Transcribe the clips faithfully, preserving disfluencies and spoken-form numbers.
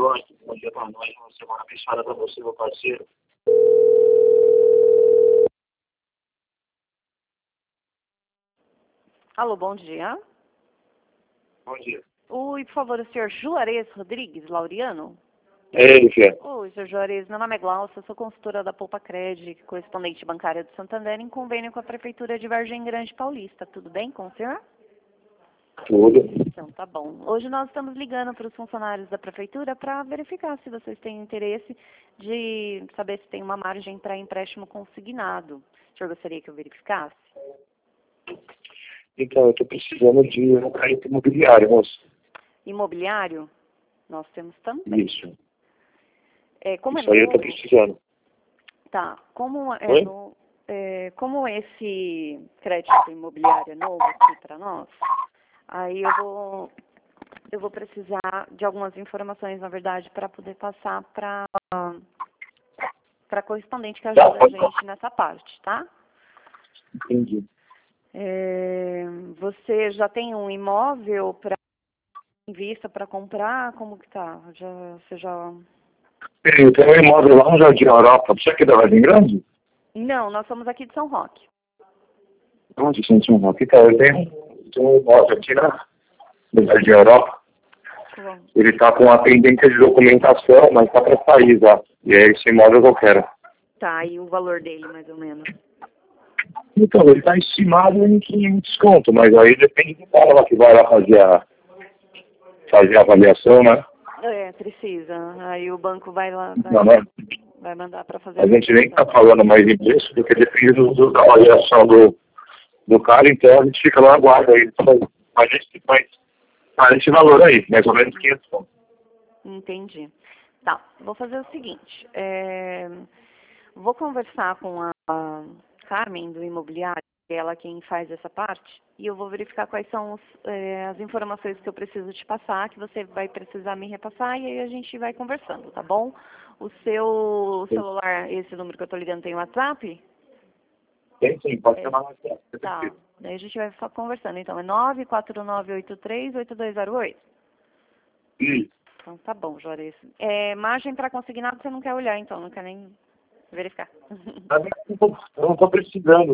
Lógico, bom dia para nós, uma semana abençoada para você, meu parceiro. Alô, bom dia. Bom dia. Oi, por favor, o senhor Juarez Rodrigues Laureano? É ele, Fê. Oi, senhor Juarez, meu nome é Glaucia, sou consultora da Poupa Cred, correspondente bancária do Santander, em convênio com a Prefeitura de Vargem Grande Paulista. Tudo bem com o senhor? Tudo. Então, tá bom. Hoje nós estamos ligando para os funcionários da Prefeitura para verificar se vocês têm interesse de saber se tem uma margem para empréstimo consignado. O senhor gostaria que eu verificasse? Então, eu estou precisando de um crédito imobiliário, moço. Imobiliário? Nós temos também. Isso. É, como Isso é aí eu novo, estou precisando. tá, como, é Oi? no, é, como esse crédito imobiliário é novo aqui para nós, aí eu vou, eu vou precisar de algumas informações, na verdade, para poder passar para para correspondente que ajuda a gente nessa parte, tá? Entendi. É, você já tem um imóvel para em vista para comprar? Como que tá? Já, você já... Eu tenho um imóvel lá no Jardim Europa. Você aqui da Vargem Grande? Não, nós somos aqui de São Roque. Onde você tem um imóvel? Então, eu tenho, tenho um imóvel aqui na, no Jardim Europa. Bom. Ele está com a pendência de documentação, mas está para sair já. E é esse imóvel que eu quero. Tá, e o valor dele, mais ou menos? Então, ele está estimado em quinhentos desconto, mas aí depende do cara lá que vai lá fazer a, fazer a avaliação, né? É, precisa. Aí o banco vai lá, vai, Não, né? vai mandar para fazer A gente nem está avaliação. falando mais em preço, porque depende do, do- da avaliação do, do cara, então a gente fica lá na guarda aí. A gente faz, faz esse valor aí, mais ou menos quinhentos pontos. Entendi. Tá, vou fazer o seguinte. é, vou conversar com a, a Carmen do imobiliário, que é ela quem faz essa parte, e eu vou verificar quais são os, é, as informações que eu preciso te passar, que você vai precisar me repassar, e aí a gente vai conversando, tá bom? O seu celular, esse número que eu tô ligando, tem WhatsApp? Tem sim, pode É, chamar mais tempo. tá, daí a gente vai só conversando. Então, é nove quatro nove oito três oito dois zero oito. Isso. Então, tá bom, Juarez. É, margem para consignado você não quer olhar, então, não quer nem verificar. Mas eu não estou precisando.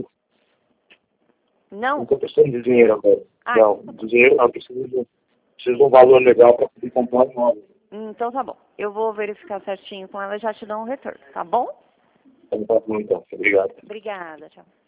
Não Não? estou precisando de dinheiro agora. Ah, Não, de dinheiro não, eu preciso de, preciso de um valor legal para poder comprar um imóvel. então tá bom. Eu vou verificar certinho com ela e já te dou um retorno, tá bom? Então, tá bom, então. Obrigado. Obrigada, tchau.